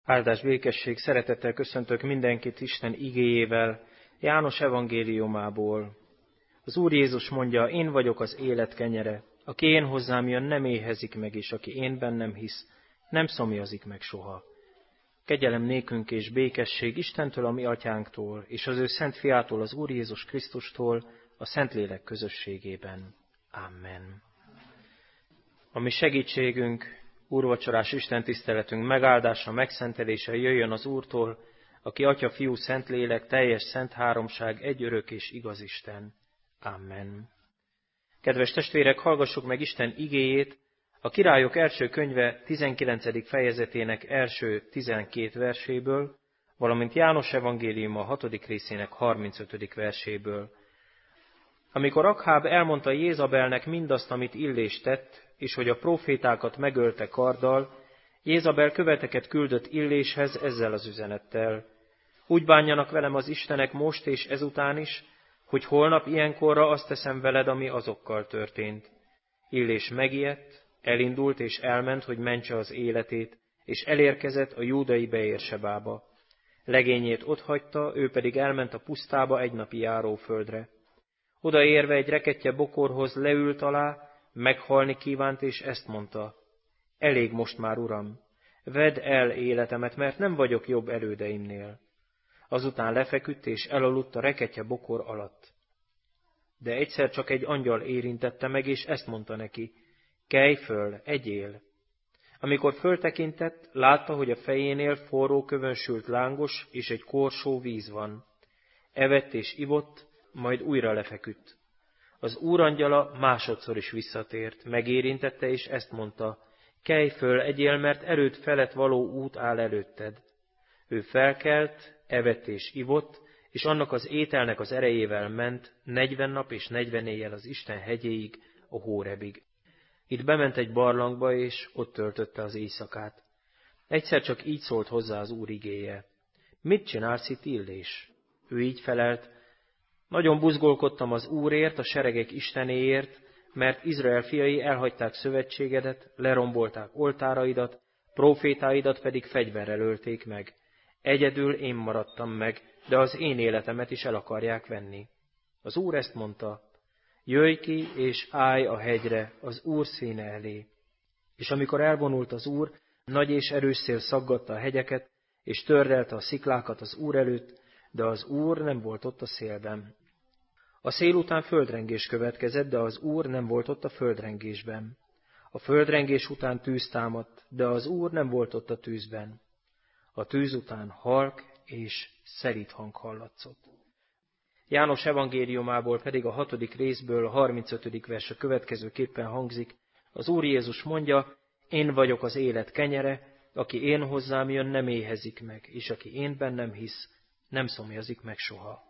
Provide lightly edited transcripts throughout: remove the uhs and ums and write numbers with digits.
Áldás, békesség, szeretettel köszöntök mindenkit Isten igéjével, János evangéliumából. Az Úr Jézus mondja, én vagyok az élet kenyere, aki én hozzám jön, nem éhezik meg, és aki én bennem hisz, nem szomjazik meg soha. Kegyelem nékünk és békesség Istentől, a mi atyánktól, és az ő szent fiától, az Úr Jézus Krisztustól, a Szentlélek közösségében. Amen. A mi segítségünk, úrvacsorás istentiszteletünk megáldása, megszentelése jöjjön az Úrtól, aki Atya, Fiú, Szentlélek, teljes szent háromság, egy örök és igaz Isten. Amen. Kedves testvérek, hallgassuk meg Isten igéjét, a Királyok első könyve 19. fejezetének első 12 verséből, valamint János evangéliuma 6. részének 35. verséből. Amikor Akháb elmondta Jézabelnek mindazt, amit Illés tett, és hogy a prófétákat megölte karddal, Jézabel követeket küldött Illéshez ezzel az üzenettel. Úgy bánjanak velem az istenek most és ezután is, hogy holnap ilyenkorra azt teszem veled, ami azokkal történt. Illés megijedt, elindult és elment, hogy mentse az életét, és elérkezett a júdai Beérsebába. Legényét otthagyta, ő pedig elment a pusztába egy napi járóföldre. Odaérve egy rekettye bokorhoz leült alá, meghalni kívánt, és ezt mondta: elég most már, Uram, vedd el életemet, mert nem vagyok jobb elődeimnél. Azután lefeküdt, és elaludt a rekettye bokor alatt. De egyszer csak egy angyal érintette meg, és ezt mondta neki: kelj föl, egyél. Amikor föltekintett, látta, hogy a fejénél forró kövön sült lángos, és egy korsó víz van. Evett és ivott, majd újra lefeküdt. Az úrangyala másodszor is visszatért, megérintette, és ezt mondta: kelj föl, egyél, mert erőd felett való út áll előtted. Ő felkelt, evett és ivott, és annak az ételnek az erejével ment 40 nap és 40 éjjel az Isten hegyéig, a Hórebig. Itt bement egy barlangba, és ott töltötte az éjszakát. Egyszer csak így szólt hozzá az Úr igéje: mit csinálsz itt, Illés? Ő így felelt: nagyon buzgolkodtam az Úrért, a seregek Istenéért, mert Izrael fiai elhagyták szövetségedet, lerombolták oltáraidat, prófétáidat pedig fegyverrel ölték meg. Egyedül én maradtam meg, de az én életemet is el akarják venni. Az Úr ezt mondta: jöjj ki és állj a hegyre, az Úr színe elé. És amikor elvonult az Úr, nagy és erős szél szaggatta a hegyeket, és tördelte a sziklákat az Úr előtt, de az Úr nem volt ott a szélben. A szél után földrengés következett, de az Úr nem volt ott a földrengésben. A földrengés után tűz támadt, de az Úr nem volt ott a tűzben. A tűz után halk és szelíd hang hallatszott. János evangéliumából pedig a 6. részből a 35. vers a következőképpen hangzik: az Úr Jézus mondja, én vagyok az élet kenyere, aki én hozzám jön, nem éhezik meg, és aki én bennem hisz, nem szomjazik meg soha.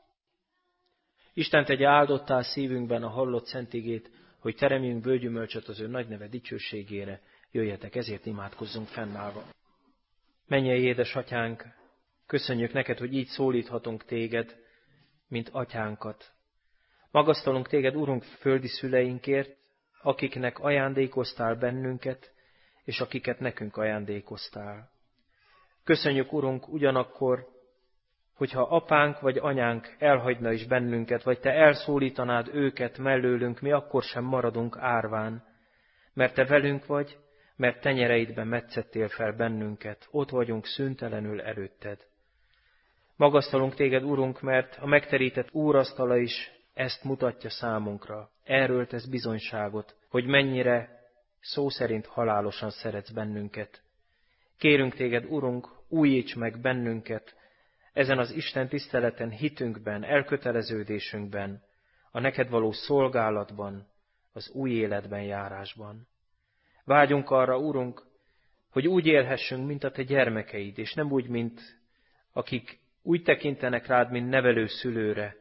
Isten tegye áldottá szívünkben a hallott szent igét, hogy teremjünk bőgyümölcsöt az ő nagy neve dicsőségére. Jöjjetek, ezért imádkozzunk fennállva. Mennyei édesatyánk, köszönjük neked, hogy így szólíthatunk téged, mint atyánkat. Magasztalunk téged, Urunk, földi szüleinkért, akiknek ajándékoztál bennünket, és akiket nekünk ajándékoztál. Köszönjük, Urunk, ugyanakkor, hogyha apánk vagy anyánk elhagyna is bennünket, vagy te elszólítanád őket mellőlünk, mi akkor sem maradunk árván, mert te velünk vagy, mert tenyereidben metszettél fel bennünket, ott vagyunk szüntelenül előtted. Magasztalunk téged, Urunk, mert a megterített úrasztala is ezt mutatja számunkra. Erről tesz bizonyságot, hogy mennyire szó szerint halálosan szeretsz bennünket. Kérünk téged, Urunk, újíts meg bennünket ezen az Isten tiszteleten, hitünkben, elköteleződésünkben, a neked való szolgálatban, az új életben járásban. Vágyunk arra, Urunk, hogy úgy élhessünk, mint a te gyermekeid, és nem úgy, mint akik úgy tekintenek rád, mint nevelő szülőre,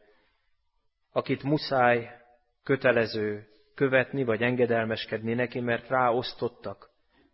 akit muszáj, kötelező követni, vagy engedelmeskedni neki, mert ráosztottak.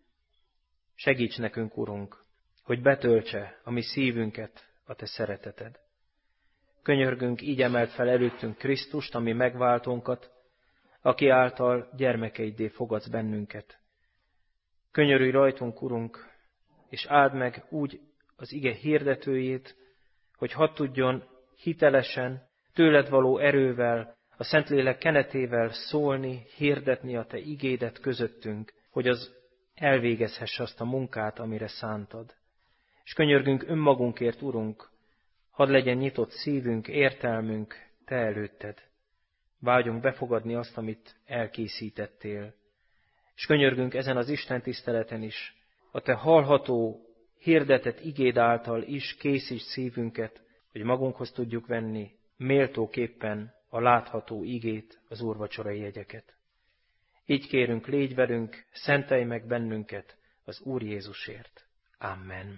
Segíts nekünk, Urunk, hogy betöltse a mi szívünket a te szereteted. Könyörgünk, így emelt fel előttünk Krisztust, ami megváltónkat, aki által gyermekeiddé fogadsz bennünket. Könyörülj rajtunk, Urunk, és áld meg úgy az ige hirdetőjét, hogy hadd tudjon hitelesen, tőled való erővel, a Szentlélek kenetével szólni, hirdetni a te igédet közöttünk, hogy az elvégezhesse azt a munkát, amire szántad. És könyörgünk önmagunkért, Urunk, hadd legyen nyitott szívünk, értelmünk te előtted. Vágyunk befogadni azt, amit elkészítettél. És könyörgünk ezen az Isten tiszteleten is, a te hallható, hirdetett igéd által is készíts szívünket, hogy magunkhoz tudjuk venni méltóképpen a látható igét, az úrvacsorai jegyeket. Így kérünk, légy velünk, szentelj meg bennünket az Úr Jézusért. Amen.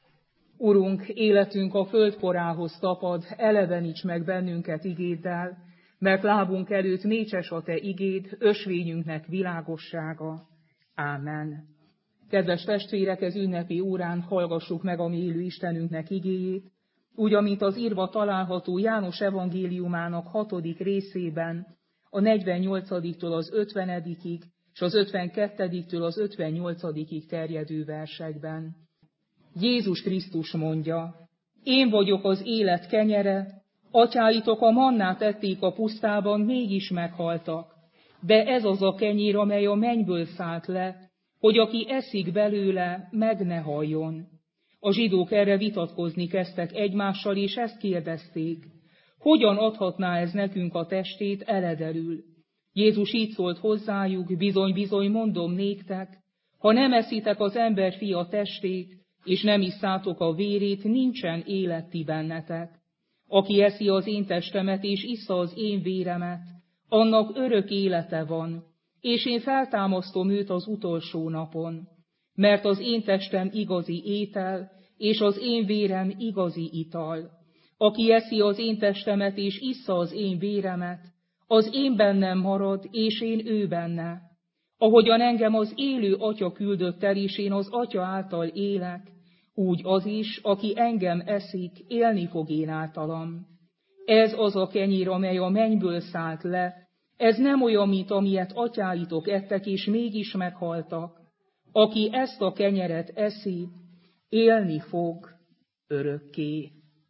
Urunk, életünk a földporához tapad, eleveníts meg bennünket igéddel, mert lábunk előtt mécses a te igéd, ösvényünknek világossága. Ámen. Kedves testvérek, ez ünnepi órán hallgassuk meg a mi élő Istenünknek igéjét, úgy, amint az írva található János evangéliumának 6. részében, a 48-től az 50. és az 52-től az 58. terjedő versekben. Jézus Krisztus mondja, én vagyok az élet kenyere, atyáitok a mannát ették a pusztában, mégis meghaltak. De ez az a kenyér, amely a mennyből szállt le, hogy aki eszik belőle, meg ne haljon. A zsidók erre vitatkozni kezdtek egymással, és ezt kérdezték, hogyan adhatná ez nekünk a testét eledelül? Jézus így szólt hozzájuk, bizony-bizony mondom néktek, ha nem eszitek az emberfia testét, és nem isszátok a vérét, nincsen élet ti bennetek. Aki eszi az én testemet, és issza az én véremet, annak örök élete van, és én feltámasztom őt az utolsó napon. Mert az én testem igazi étel, és az én vérem igazi ital. Aki eszi az én testemet, és issza az én véremet, az én bennem marad, és én ő benne. Ahogyan engem az élő Atya küldött el, és én az Atya által élek, úgy az is, aki engem eszik, élni fog én általam. Ez az a kenyér, amely a mennyből szállt le, ez nem olyan, mint amilyet atyáitok ettek, és mégis meghaltak. Aki ezt a kenyeret eszi, élni fog örökké.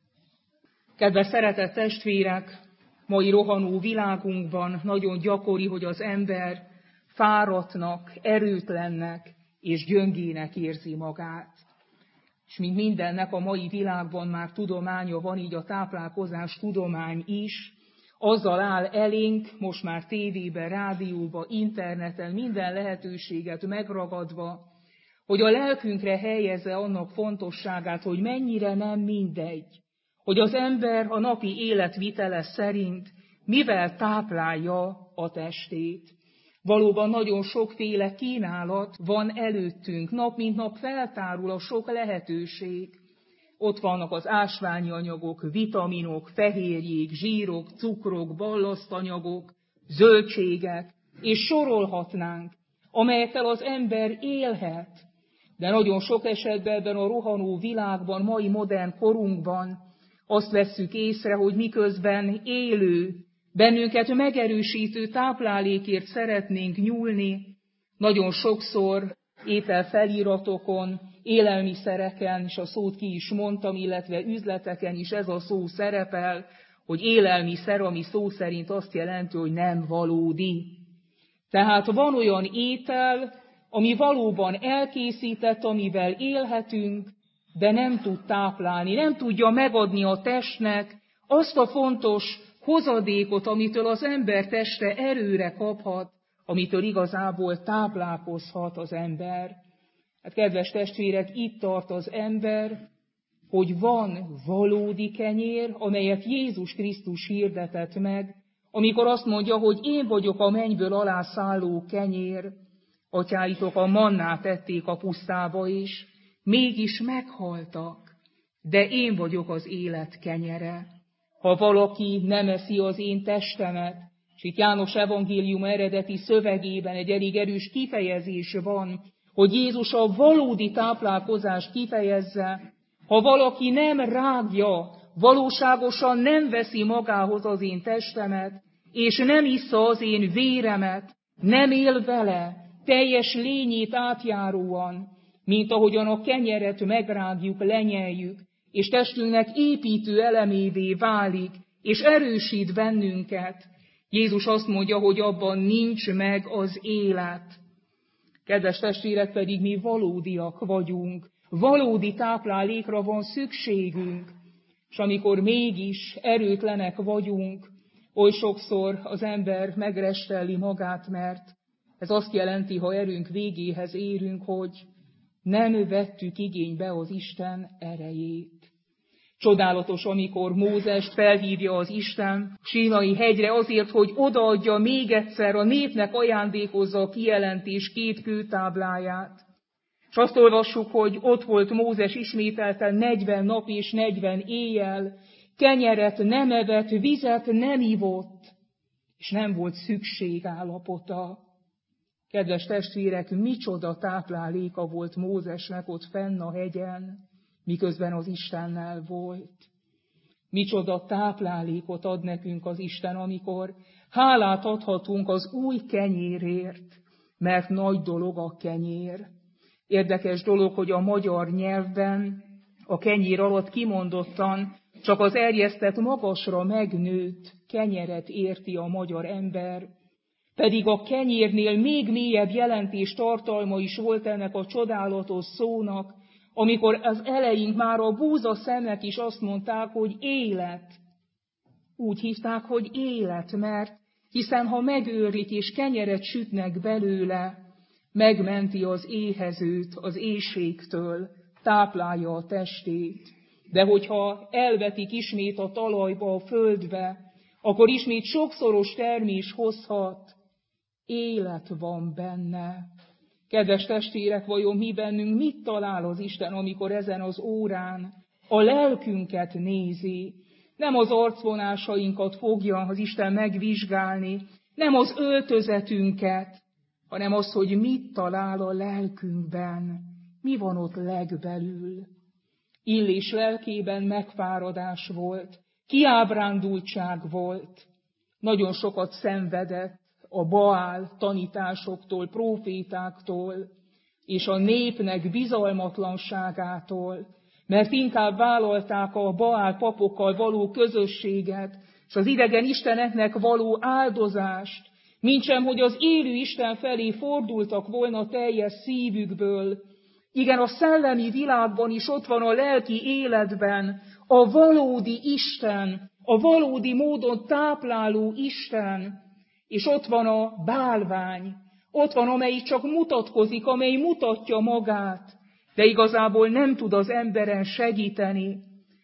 Kedves szeretett testvérek, mai rohanó világunkban nagyon gyakori, hogy az ember fáradtnak, erőtlennek és gyöngének érzi magát. És mint mindennek a mai világban már tudománya van, így a táplálkozás tudomány is, azzal áll elénk, most már tévében, rádióban, interneten, minden lehetőséget megragadva, hogy a lelkünkre helyezze annak fontosságát, hogy mennyire nem mindegy, hogy az ember a napi életvitele szerint mivel táplálja a testét. Valóban nagyon sokféle kínálat van előttünk, nap mint nap feltárul a sok lehetőség. Ott vannak az ásványi anyagok, vitaminok, fehérjék, zsírok, cukrok, ballasztanyagok, zöldségek, és sorolhatnánk, amelyekkel az ember élhet. De nagyon sok esetben ebben a rohanó világban, mai modern korunkban azt vesszük észre, hogy miközben élő, bennünket megerősítő táplálékért szeretnénk nyúlni, nagyon sokszor ételfeliratokon, élelmiszereken, és a szót ki is mondtam, illetve üzleteken is ez a szó szerepel, hogy élelmiszer, ami szó szerint azt jelenti, hogy nem valódi. Tehát van olyan étel, ami valóban elkészített, amivel élhetünk, de nem tud táplálni, nem tudja megadni a testnek azt a fontos hozadékot, amitől az ember teste erőre kaphat, amitől igazából táplálkozhat az ember. Hát kedves testvérek, itt tart az ember, hogy van valódi kenyér, amelyet Jézus Krisztus hirdetett meg, amikor azt mondja, hogy én vagyok a mennyből alá szálló kenyér, atyáitok a mannát ették a pusztába is, mégis meghaltak, de én vagyok az élet kenyere. Ha valaki nem eszi az én testemet, és itt János evangélium eredeti szövegében egy elég erős kifejezés van, hogy Jézus a valódi táplálkozást kifejezze, ha valaki nem rágja, valóságosan nem veszi magához az én testemet, és nem issza az én véremet, nem él vele, teljes lényét átjáróan, mint ahogyan a kenyeret megrágjuk, lenyeljük, és testünknek építő elemévé válik, és erősít bennünket. Jézus azt mondja, hogy abban nincs meg az élet. Kedves testvérek, pedig mi valódiak vagyunk, valódi táplálékra van szükségünk, és amikor mégis erőtlenek vagyunk, oly sokszor az ember megrestelli magát, mert ez azt jelenti, ha erőnk végéhez érünk, hogy nem vettük igénybe az Isten erejét. Csodálatos, amikor Mózest felhívja az Isten Sínai hegyre azért, hogy odaadja még egyszer, a népnek ajándékozza a kijelentés 2 kőtábláját. És azt olvassuk, hogy ott volt Mózes ismételten 40 nap és 40 éjjel, kenyeret nem evett, vizet nem ivott, és nem volt szükségállapota. Kedves testvérek, micsoda tápláléka volt Mózesnek ott fenn a hegyen, miközben az Istennel volt. Micsoda táplálékot ad nekünk az Isten, amikor hálát adhatunk az új kenyérért, mert nagy dolog a kenyér. Érdekes dolog, hogy a magyar nyelvben a kenyér alatt kimondottan csak az erjesztett, magasra megnőtt kenyeret érti a magyar ember, pedig a kenyérnél még mélyebb jelentés tartalma is volt ennek a csodálatos szónak, amikor az eleink már a búza szemek is azt mondták, hogy élet. Úgy hívták, hogy élet, mert hiszen ha megőrlik és kenyeret sütnek belőle, megmenti az éhezőt az éhségtől, táplálja a testét. De hogyha elvetik ismét a talajba, a földbe, akkor ismét sokszoros termés hozhat. Élet van benne. Kedves testvérek, vajon mi bennünk mit talál az Isten, amikor ezen az órán a lelkünket nézi? Nem az arcvonásainkat fogja az Isten megvizsgálni, nem az öltözetünket, hanem az, hogy mit talál a lelkünkben, mi van ott legbelül. Illés lelkében megfáradás volt, kiábrándultság volt, nagyon sokat szenvedett a Baál tanításoktól, prófétáktól, és a népnek bizalmatlanságától, mert inkább vállalták a Baál papokkal való közösséget, és az idegen isteneknek való áldozást, mintsem, hogy az élő Isten felé fordultak volna teljes szívükből. Igen, a szellemi világban is ott van a lelki életben a valódi Isten, a valódi módon tápláló Isten, és ott van a bálvány, ott van, amelyik csak mutatkozik, amely mutatja magát, de igazából nem tud az emberen segíteni.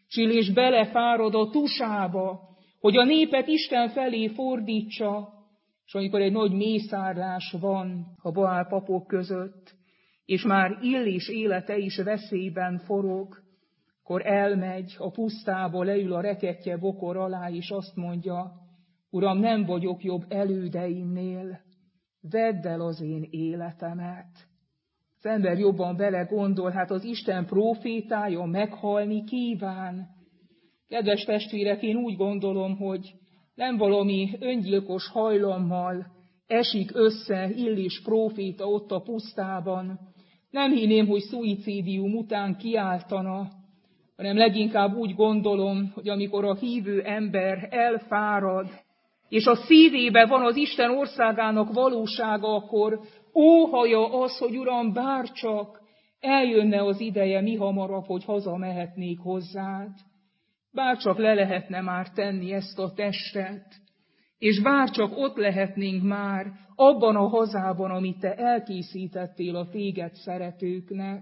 És belefárad a tusába, hogy a népet Isten felé fordítsa, és amikor egy nagy mészárlás van a Baál papok között, és már Illés élete is veszélyben forog, akkor elmegy a pusztába, leül a rekettye bokor alá, és azt mondja, Uram, nem vagyok jobb elődeimnél, vedd el az én életemet. Az ember jobban belegondol, hát az Isten prófétája meghalni kíván. Kedves testvérek, én úgy gondolom, hogy nem valami öngyilkos hajlammal esik össze Illés próféta ott a pusztában. Nem hinném, hogy szuicidium után kiáltana, hanem leginkább úgy gondolom, hogy amikor a hívő ember elfárad, és a szívébe van az Isten országának valósága, akkor óhaja az, hogy Uram, bárcsak eljönne az ideje mihamarabb, hogy hazamehetnék hozzád. Bárcsak le lehetne már tenni ezt a testet, és bárcsak ott lehetnénk már abban a hazában, amit te elkészítettél a téged szeretőknek.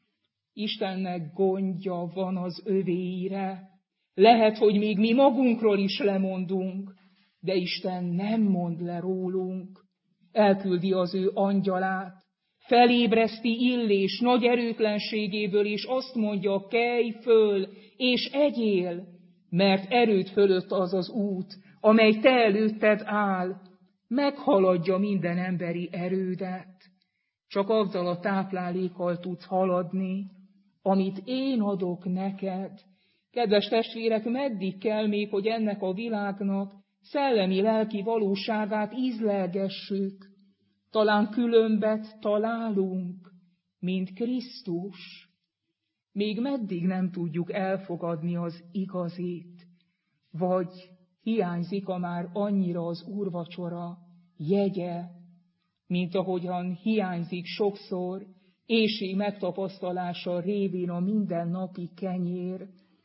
Istennek gondja van az övéire. Lehet, hogy még mi magunkról is lemondunk, de Isten nem mond le rólunk. Elküldi az ő angyalát, felébreszti Illés nagy erőtlenségéből, és azt mondja, kelj föl, és egyél, mert erőd fölött az az út, amely te előtted áll, meghaladja minden emberi erődet. Csak azzal a táplálékkal tudsz haladni, amit én adok neked. Kedves testvérek, meddig kell még, hogy ennek a világnak szellemi-lelki valóságát ízlelgessük? Talán különbet találunk, mint Krisztus. Még meddig nem tudjuk elfogadni az igazit, vagy hiányzik a már annyira az úrvacsora jegye, mint ahogyan hiányzik sokszor éhség megtapasztalása révén a mindennapi kenyér.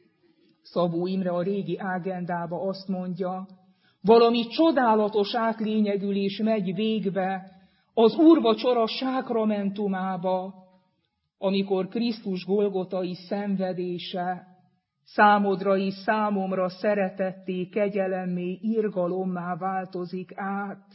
Szabó Imre a régi ágendába azt mondja, valami csodálatos átlényegülés megy végbe az úrvacsora sákramentumába, amikor Krisztus golgotai szenvedése számodra és számomra szeretetté, kegyelemmé, irgalommá változik át.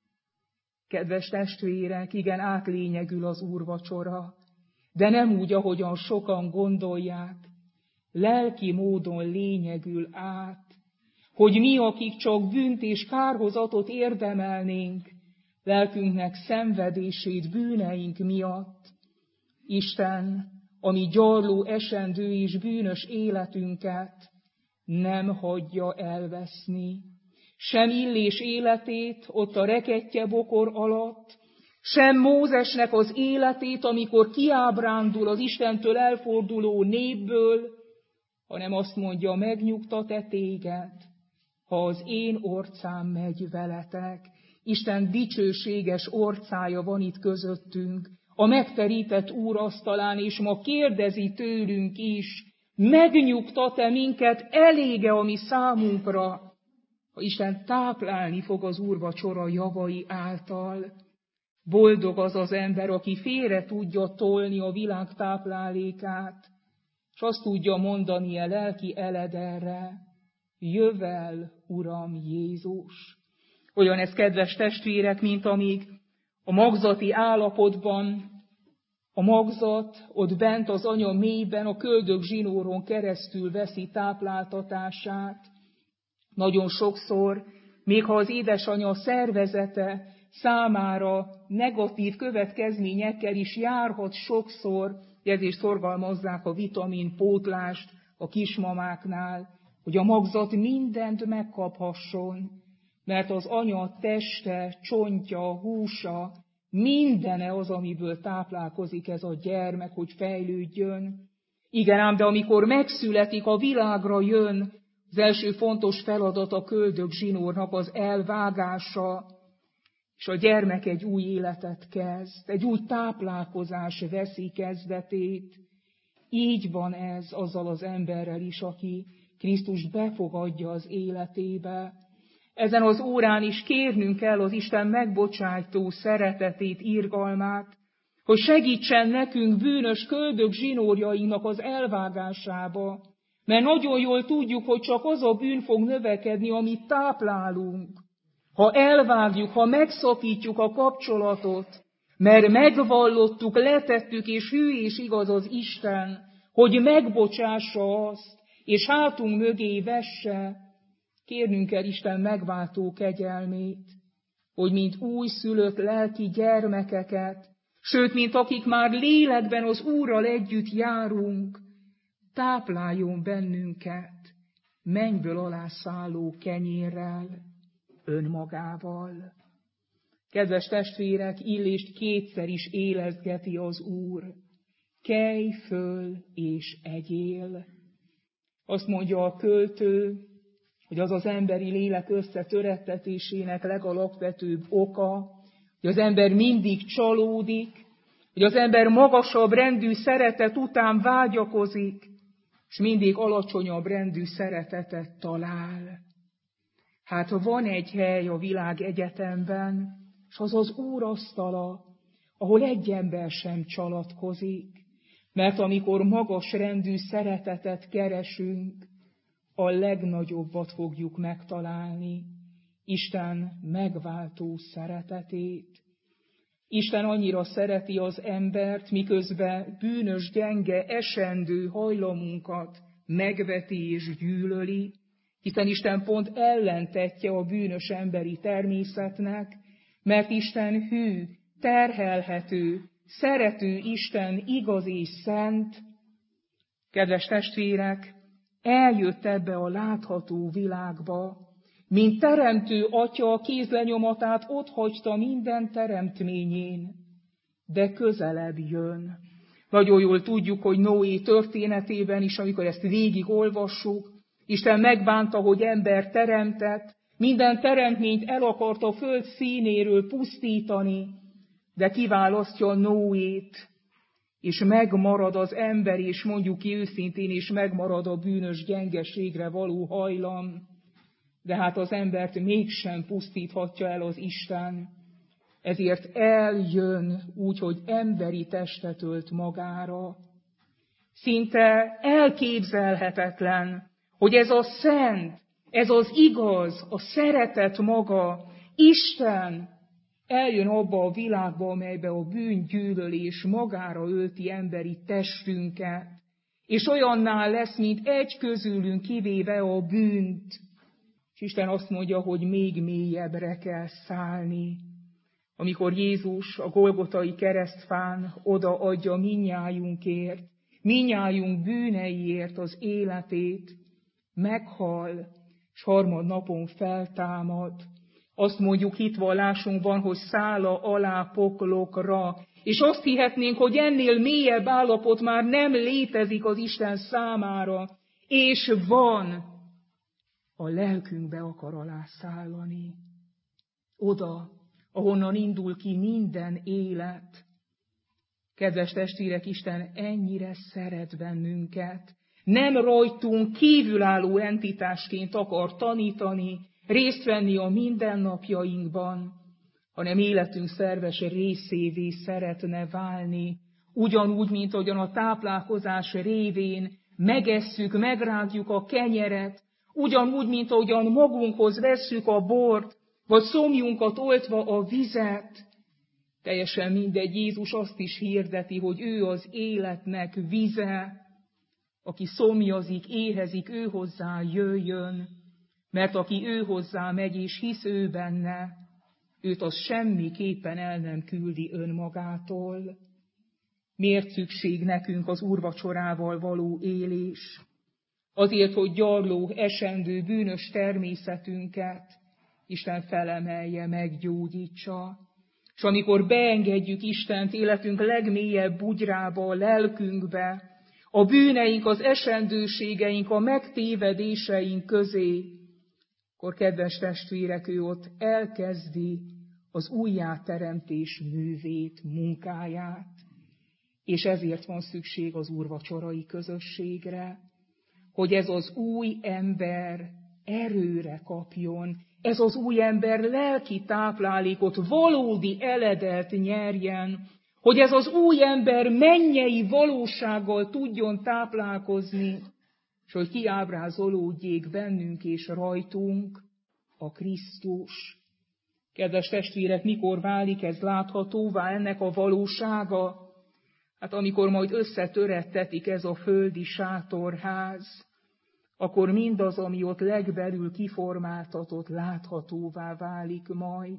Kedves testvérek, igen, átlényegül az úrvacsora, de nem úgy, ahogyan sokan gondolják, lelki módon lényegül át, hogy mi, akik csak bűnt és kárhozatot érdemelnénk, lelkünknek szenvedését bűneink miatt, Isten, ami gyarló, esendő és bűnös életünket nem hagyja elveszni. Sem Illés életét ott a rekettye bokor alatt, sem Mózesnek az életét, amikor kiábrándul az Istentől elforduló népből, hanem azt mondja, megnyugtat-e téged, ha az én orcám megy veletek. Isten dicsőséges orcája van itt közöttünk, a megterített úrasztalán, és ma kérdezi tőlünk is, megnyugtat-e minket, elége a mi számunkra, ha Isten táplálni fog az úrvacsora javai által. Boldog az az ember, aki félre tudja tolni a világ táplálékát, és azt tudja mondani a lelki eledelre, jövel, Uram Jézus. Olyan ez, kedves testvérek, mint amíg a magzati állapotban, a magzat ott bent az anya mélyben a köldökzsinóron keresztül veszi tápláltatását. Nagyon sokszor, még ha az édesanya szervezete számára negatív következményekkel is járhat sokszor, ezért szorgalmazzák a vitaminpótlást a kismamáknál, hogy a magzat mindent megkaphasson, mert az anya teste, csontja, húsa, mindene az, amiből táplálkozik ez a gyermek, hogy fejlődjön. Igen ám, de amikor megszületik, a világra jön, az első fontos feladat a köldökzsinórnak az elvágása, és a gyermek egy új életet kezd, egy új táplálkozás veszi kezdetét. Így van ez azzal az emberrel is, aki Krisztust befogadja az életébe. Ezen az órán is kérnünk kell az Isten megbocsájtó szeretetét, irgalmát, hogy segítsen nekünk bűnös köldökzsinórjainknak az elvágásába, mert nagyon jól tudjuk, hogy csak az a bűn fog növekedni, amit táplálunk. Ha elvágjuk, ha megszakítjuk a kapcsolatot, mert megvallottuk, letettük, és hű és igaz az Isten, hogy megbocsássa azt, és hátunk mögé vesse, kérnünk kell Isten megváltó kegyelmét, hogy mint újszülött lelki gyermekeket, sőt, mint akik már lélekben az Úrral együtt járunk, tápláljon bennünket mennyből alá szálló kenyérrel, önmagával. Kedves testvérek, Illést kétszer is élezgeti az Úr. Kelj föl és egyél. Azt mondja a költő, hogy az az emberi lélek összetörettetésének legalapvetőbb oka, hogy az ember mindig csalódik, hogy az ember magasabb rendű szeretet után vágyakozik, és mindig alacsonyabb rendű szeretetet talál. Hát van egy hely a világ egyetemben, és az az Úr asztala, ahol egy ember sem csalatkozik, mert amikor magas rendű szeretetet keresünk, a legnagyobbat fogjuk megtalálni, Isten megváltó szeretetét. Isten annyira szereti az embert, miközben bűnös, gyenge, esendő hajlamunkat megveti és gyűlöli, hiszen Isten pont ellentetje a bűnös emberi természetnek, mert Isten hű, terhelhető, szerető Isten, igaz és szent. Kedves testvérek, eljött ebbe a látható világba, mint teremtő atya a kézlenyomatát otthagyta minden teremtményén, de közelebb jön. Nagyon jól tudjuk, hogy Noé történetében is, amikor ezt végigolvassuk, Isten megbánta, hogy ember teremtett, minden teremtményt el akart a föld színéről pusztítani, de kiválasztja Noét, és megmarad az ember, és mondjuk ki őszintén, és megmarad a bűnös gyengeségre való hajlam. De hát az embert mégsem pusztíthatja el az Isten. Ezért eljön úgy, hogy emberi testet ölt magára. Szinte elképzelhetetlen, hogy ez a szent, ez az igaz, a szeretet maga, Isten eljön abba a világba, amelybe a bűngyűlölés magára ölti emberi testünket, és olyanná lesz, mint egy közülünk, kivéve a bűnt. És Isten azt mondja, hogy még mélyebbre kell szállni. Amikor Jézus a Golgotai keresztfán odaadja mindnyájunkért, mindnyájunk bűneiért az életét, meghal, és harmadnapon feltámad. Azt mondjuk hitvallásunkban, hogy szála alá poklokra, és azt hihetnénk, hogy ennél mélyebb állapot már nem létezik az Isten számára, és van, a lelkünkbe akar alászállani. Oda, ahonnan indul ki minden élet. Kedves testvérek, Isten ennyire szeret bennünket. Nem rajtunk kívülálló entitásként akar tanítani, részt venni a mindennapjainkban, hanem életünk szerves részévé szeretne válni. Ugyanúgy, mint ahogyan a táplálkozás révén megesszük, megrágjuk a kenyeret, ugyanúgy, mint ahogyan magunkhoz vesszük a bort, vagy szomjunkat oltva a vizet. Teljesen mindegy, Jézus azt is hirdeti, hogy ő az életnek vize, aki szomjazik, éhezik, ő hozzá jöjjön, mert aki ő hozzá megy és hisz ő benne, őt az semmiképpen el nem küldi önmagától. Miért szükség nekünk az úrvacsorával való élés? Azért, hogy gyarló, esendő, bűnös természetünket Isten felemelje, meggyógyítsa. És amikor beengedjük Istent életünk legmélyebb bugyrába, a lelkünkbe, a bűneink, az esendőségeink, a megtévedéseink közé, akkor kedves testvérek, ő ott elkezdi az újjáteremtés művét, munkáját. És ezért van szükség az úrvacsorai közösségre, hogy ez az új ember erőre kapjon, ez az új ember lelki táplálékot, valódi eledelt nyerjen, hogy ez az új ember mennyei valósággal tudjon táplálkozni, és hogy kiábrázolódjék bennünk és rajtunk a Krisztus. Kedves testvérek, mikor válik ez láthatóvá, ennek a valósága? Hát amikor majd összetörettetik ez a földi sátorház, akkor mindaz, ami ott legbelül kiformáltatott, láthatóvá válik majd.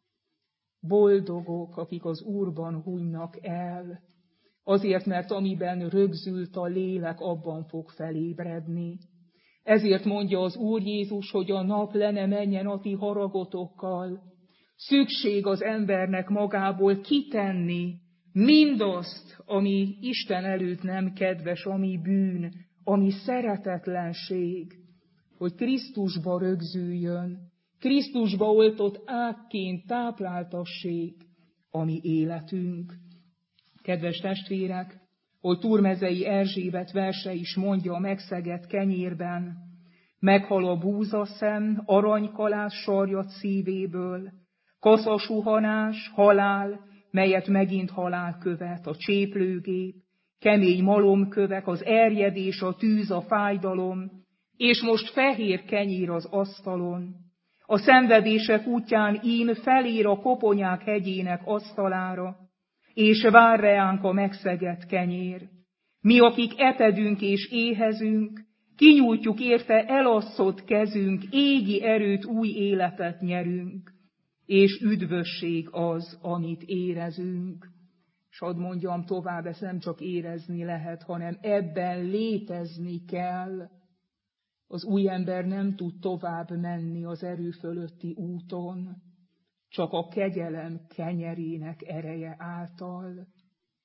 Boldogok, akik az Úrban hunynak el, azért, mert amiben rögzült a lélek, abban fog felébredni. Ezért mondja az Úr Jézus, hogy a nap le ne menjen a ti haragotokkal. Szükség az embernek magából kitenni mindazt, ami Isten előtt nem kedves, ami bűn, ami szeretetlenség, hogy Krisztusba rögzüljön, Krisztusba oltott ágként tápláltassék a mi életünk. Kedves testvérek, hogy Turmezei Erzsébet verse is mondja a megszegett kenyérben, meghal a búzaszem, aranykalász sarjat szívéből, kaszasuhanás, halál, melyet megint halál követ, a cséplőgép, kemény malomkövek, az erjedés, a tűz, a fájdalom, és most fehér kenyér az asztalon. A szenvedések útján ím felér a koponyák hegyének asztalára, és vár reánk a megszegett kenyér. Mi, akik etedünk és éhezünk, kinyújtjuk érte elasszott kezünk, égi erőt, új életet nyerünk, és üdvösség az, amit érezünk. És hadd mondjam tovább, ezt nem csak érezni lehet, hanem ebben létezni kell. Az új ember nem tud tovább menni az erő fölötti úton, csak a kegyelem kenyerének ereje által.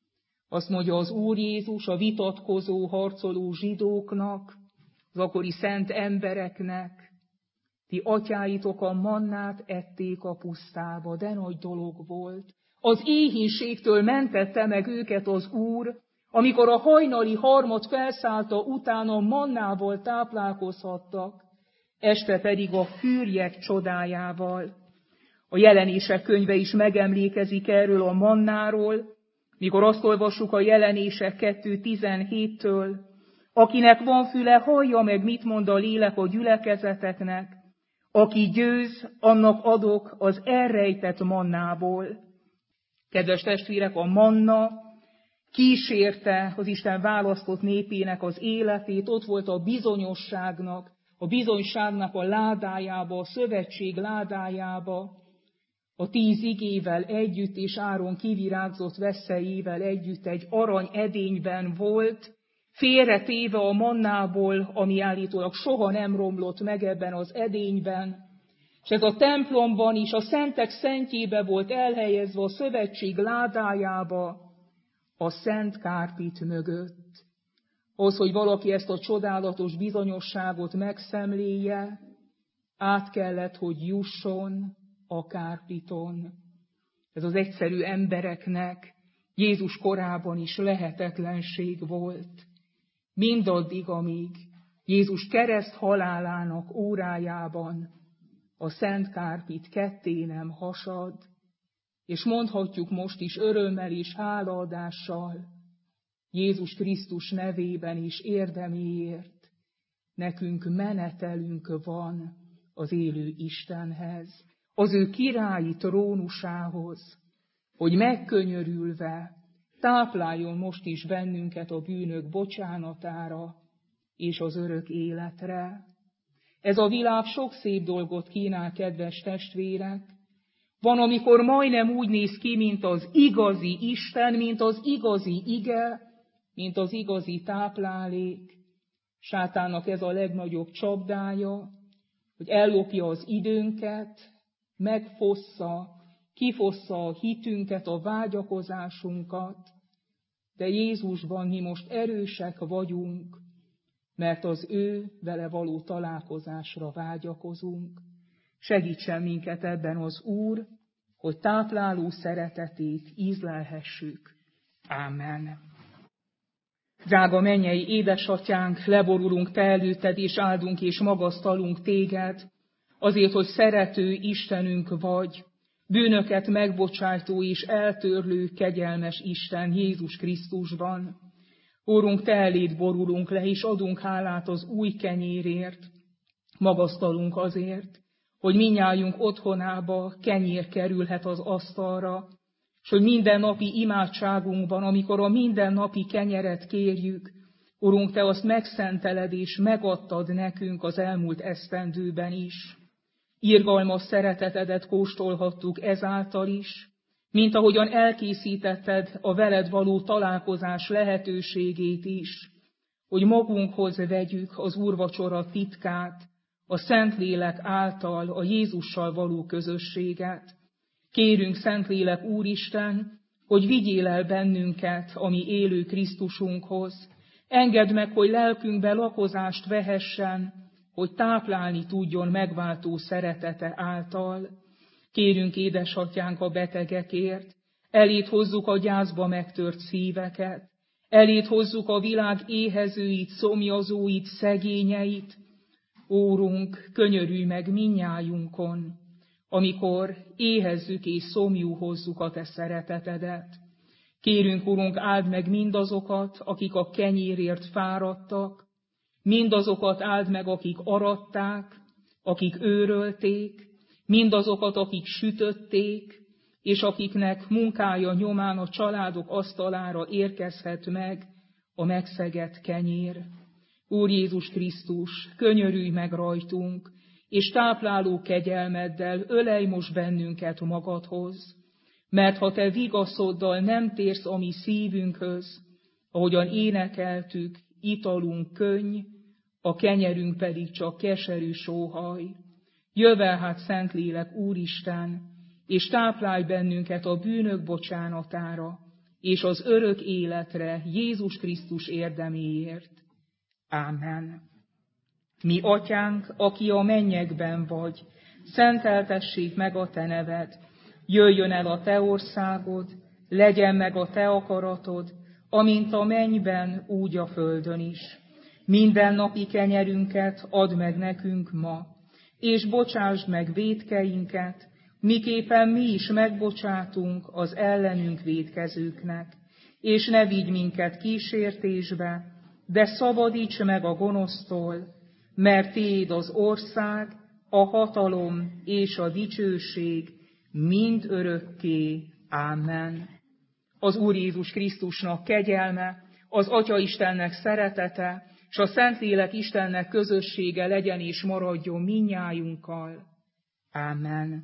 Azt mondja az Úr Jézus a vitatkozó, harcoló zsidóknak, az akkori szent embereknek: ti atyáitok a mannát ették a pusztába, de nagy dolog volt. Az éhínségtől mentette meg őket az Úr, amikor a hajnali harmad felszállta, utána mannával táplálkozhattak, este pedig a fűrjek csodájával. A Jelenések könyve is megemlékezik erről a mannáról, mikor azt olvassuk a Jelenések 2.17-től: akinek van füle, hallja meg, mit mond a lélek a gyülekezeteknek, aki győz, annak adok az elrejtett mannából. Kedves testvérek, a manna kísérte az Isten választott népének az életét, ott volt a bizonyságnak a ládájába, a szövetség ládájába, a 10 igével együtt és Áron kivirágzott veszélyével együtt egy arany edényben volt, félretéve a mannából, ami állítólag soha nem romlott meg ebben az edényben, és ez a templomban is, a szentek szentjébe volt elhelyezve, a szövetség ládájába, a szent kárpit mögött. Ahhoz, hogy valaki ezt a csodálatos bizonyosságot megszemléje, át kellett, hogy jusson a kárpiton. Ez az egyszerű embereknek Jézus korában is lehetetlenség volt. Mindaddig, amíg Jézus kereszt halálának órájában a szent kárpit ketté nem hasad, és mondhatjuk most is örömmel és hálaadással, Jézus Krisztus nevében is érdeméért, nekünk menetelünk van az élő Istenhez, az ő királyi trónusához, hogy megkönyörülve tápláljon most is bennünket a bűnök bocsánatára és az örök életre. Ez a világ sok szép dolgot kínál, kedves testvérek. Van, amikor majdnem úgy néz ki, mint az igazi Isten, mint az igazi ige, mint az igazi táplálék. Sátánnak ez a legnagyobb csapdája, hogy ellopja az időnket, kifossza a hitünket, a vágyakozásunkat, de Jézusban mi most erősek vagyunk, mert az ő vele való találkozásra vágyakozunk. Segítsen minket ebben az Úr, hogy tápláló szeretetét ízlelhessük. Ámen. Drága mennyei édesatyánk, leborulunk te előtted, és áldunk és magasztalunk téged, azért, hogy szerető Istenünk vagy, bűnöket megbocsájtó és eltörlő, kegyelmes Isten Jézus Krisztusban. Úrunk, te eléd borulunk le, és adunk hálát az új kenyérért, magasztalunk azért, hogy mindnyájunk otthonába kenyér kerülhet az asztalra, és hogy mindennapi imádságunkban, amikor a mindennapi kenyeret kérjük, Urunk, te azt megszenteled és megadtad nekünk az elmúlt esztendőben is. Irgalmas szeretetedet kóstolhattuk ezáltal is, mint ahogyan elkészítetted a veled való találkozás lehetőségét is, hogy magunkhoz vegyük az úrvacsora titkát, a Szentlélek által a Jézussal való közösséget. Kérünk, Szentlélek Úristen, hogy vigyél el bennünket a mi élő Krisztusunkhoz. Engedd meg, hogy lelkünkbe lakozást vehessen, hogy táplálni tudjon megváltó szeretete által. Kérünk, édesatyánk, a betegekért, eléd hozzuk a gyászba megtört szíveket, eléd hozzuk a világ éhezőit, szomjazóit, szegényeit. Úrunk, könyörülj meg mindnyájunkon, amikor éhezzük és szomjú hozzuk a te szeretetedet. Kérünk, Urunk, áld meg mindazokat, akik a kenyérért fáradtak, mindazokat áld meg, akik aratták, akik őrölték, mindazokat, akik sütötték, és akiknek munkája nyomán a családok asztalára érkezhet meg a megszegett kenyér. Úr Jézus Krisztus, könyörülj meg rajtunk, és tápláló kegyelmeddel ölelj most bennünket magadhoz, mert ha te vigaszoddal nem térsz a mi szívünkhöz, ahogyan énekeltük, italunk könny, a kenyerünk pedig csak keserű sóhaj. Jövel hát, Szentlélek Úristen, és táplálj bennünket a bűnök bocsánatára és az örök életre Jézus Krisztus érdeméért. Ámen. Mi atyánk, aki a mennyekben vagy, szenteltessék meg a te neved, jöjjön el a te országod, legyen meg a te akaratod, amint a mennyben, úgy a földön is. Mindennapi kenyerünket add meg nekünk ma, és bocsásd meg vétkeinket, miképpen mi is megbocsátunk az ellenünk vétkezőknek. És ne vigy minket kísértésbe, de szabadíts meg a gonosztól, mert tiéd az ország, a hatalom és a dicsőség mind örökké. Ámen. Az Úr Jézus Krisztusnak kegyelme, az Atya Istennek szeretete, és a Szentlélek Istennek közössége legyen és maradjon mindnyájunkkal. Ámen.